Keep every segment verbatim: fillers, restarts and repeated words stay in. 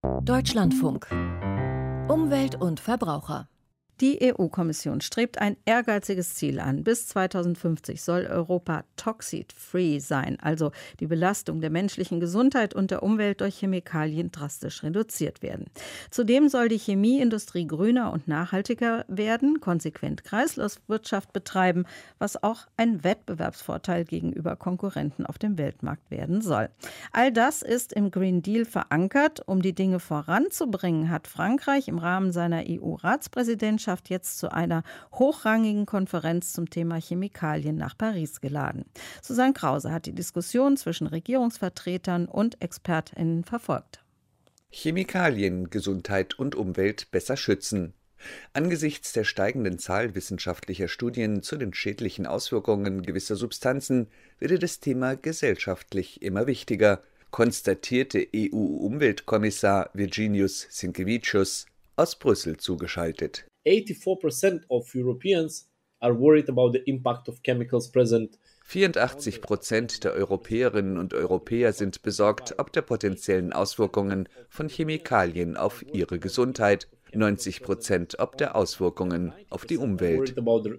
Deutschlandfunk. Umwelt und Verbraucher. Die E U-Kommission strebt ein ehrgeiziges Ziel an. Bis zweitausendfünfzig soll Europa toxid-free sein, also die Belastung der menschlichen Gesundheit und der Umwelt durch Chemikalien drastisch reduziert werden. Zudem soll die Chemieindustrie grüner und nachhaltiger werden, konsequent Kreislaufwirtschaft betreiben, was auch ein Wettbewerbsvorteil gegenüber Konkurrenten auf dem Weltmarkt werden soll. All das ist im Green Deal verankert. Um die Dinge voranzubringen, hat Frankreich im Rahmen seiner E U-Ratspräsidentschaft jetzt zu einer hochrangigen Konferenz zum Thema Chemikalien nach Paris geladen. Susanne Krause hat die Diskussion zwischen Regierungsvertretern und ExpertInnen verfolgt. Chemikalien Gesundheit und Umwelt besser schützen. Angesichts der steigenden Zahl wissenschaftlicher Studien zu den schädlichen Auswirkungen gewisser Substanzen wird das Thema gesellschaftlich immer wichtiger, konstatierte E U-Umweltkommissar Virginijus Sinkevičius aus Brüssel zugeschaltet. eighty-four percent of Europeans are worried about the impact of chemicals present. vierundachtzig Prozent der Europäerinnen und Europäer sind besorgt ob der potenziellen Auswirkungen von Chemikalien auf ihre Gesundheit, neunzig Prozent ob der Auswirkungen auf die Umwelt.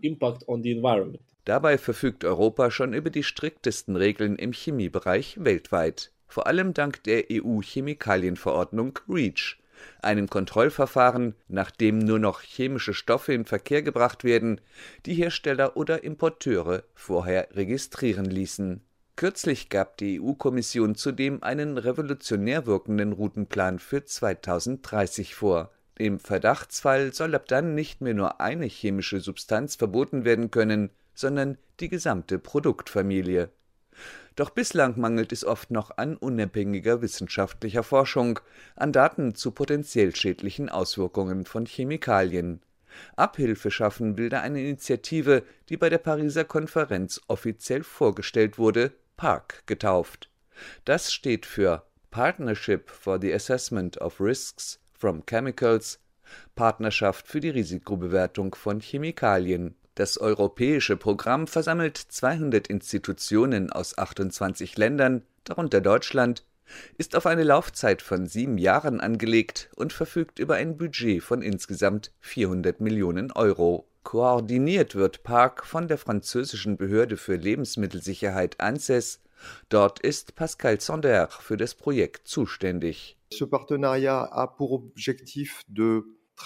Dabei verfügt Europa schon über die striktesten Regeln im Chemiebereich weltweit, vor allem dank der E U-Chemikalienverordnung REACH, einem Kontrollverfahren, nach dem nur noch chemische Stoffe in Verkehr gebracht werden, die Hersteller oder Importeure vorher registrieren ließen. Kürzlich gab die E U-Kommission zudem einen revolutionär wirkenden Routenplan für zweitausenddreißig vor. Im Verdachtsfall soll ab dann nicht mehr nur eine chemische Substanz verboten werden können, sondern die gesamte Produktfamilie. Doch bislang mangelt es oft noch an unabhängiger wissenschaftlicher Forschung, an Daten zu potenziell schädlichen Auswirkungen von Chemikalien. Abhilfe schaffen will da eine Initiative, die bei der Pariser Konferenz offiziell vorgestellt wurde, PARC getauft. Das steht für Partnership for the Assessment of Risks from Chemicals, Partnerschaft für die Risikobewertung von Chemikalien. Das europäische Programm versammelt zweihundert Institutionen aus achtundzwanzig Ländern, darunter Deutschland, ist auf eine Laufzeit von sieben Jahren angelegt und verfügt über ein Budget von insgesamt vierhundert Millionen Euro. Koordiniert wird PARC von der französischen Behörde für Lebensmittelsicherheit ANSES. Dort ist Pascal Sonder für das Projekt zuständig. Ce partenariat a pour objectif de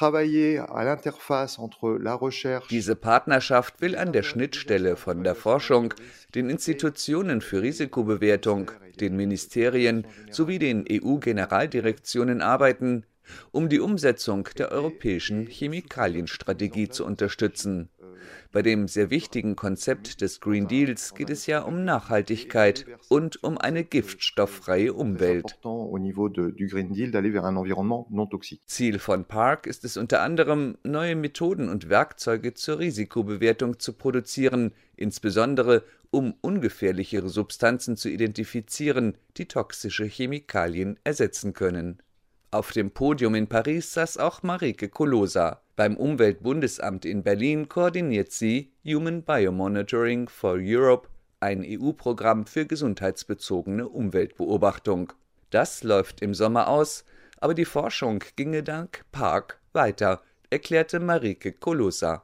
Diese Partnerschaft will an der Schnittstelle von der Forschung, den Institutionen für Risikobewertung, den Ministerien sowie den E U-Generaldirektionen arbeiten, um die Umsetzung der europäischen Chemikalienstrategie zu unterstützen. Bei dem sehr wichtigen Konzept des Green Deals geht es ja um Nachhaltigkeit und um eine giftstofffreie Umwelt. Ziel von PARC ist es unter anderem, neue Methoden und Werkzeuge zur Risikobewertung zu produzieren, insbesondere um ungefährlichere Substanzen zu identifizieren, die toxische Chemikalien ersetzen können. Auf dem Podium in Paris saß auch Marieke Kolosa. Beim Umweltbundesamt in Berlin koordiniert sie Human Biomonitoring for Europe, ein E U-Programm für gesundheitsbezogene Umweltbeobachtung. Das läuft im Sommer aus, aber die Forschung ginge dank PARC weiter, erklärte Marieke Kolosa.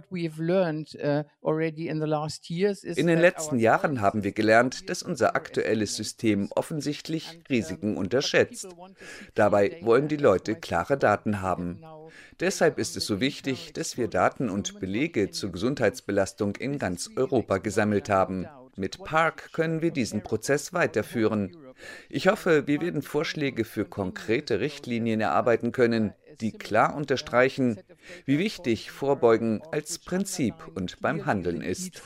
In den letzten Jahren haben wir gelernt, dass unser aktuelles System offensichtlich Risiken unterschätzt. Dabei wollen die Leute klare Daten haben. Deshalb ist es so wichtig, dass wir Daten und Belege zur Gesundheitsbelastung in ganz Europa gesammelt haben. Mit PARC können wir diesen Prozess weiterführen. Ich hoffe, wir werden Vorschläge für konkrete Richtlinien erarbeiten können, die klar unterstreichen, wie wichtig Vorbeugen als Prinzip und beim Handeln ist.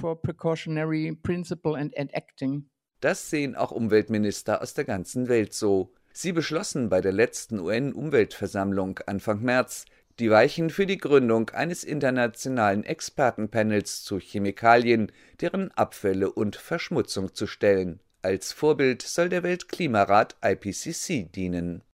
Das sehen auch Umweltminister aus der ganzen Welt so. Sie beschlossen bei der letzten U N-Umweltversammlung Anfang März die Weichen für die Gründung eines internationalen Expertenpanels zu Chemikalien, deren Abfälle und Verschmutzung zu stellen. Als Vorbild soll der Weltklimarat I P C C dienen.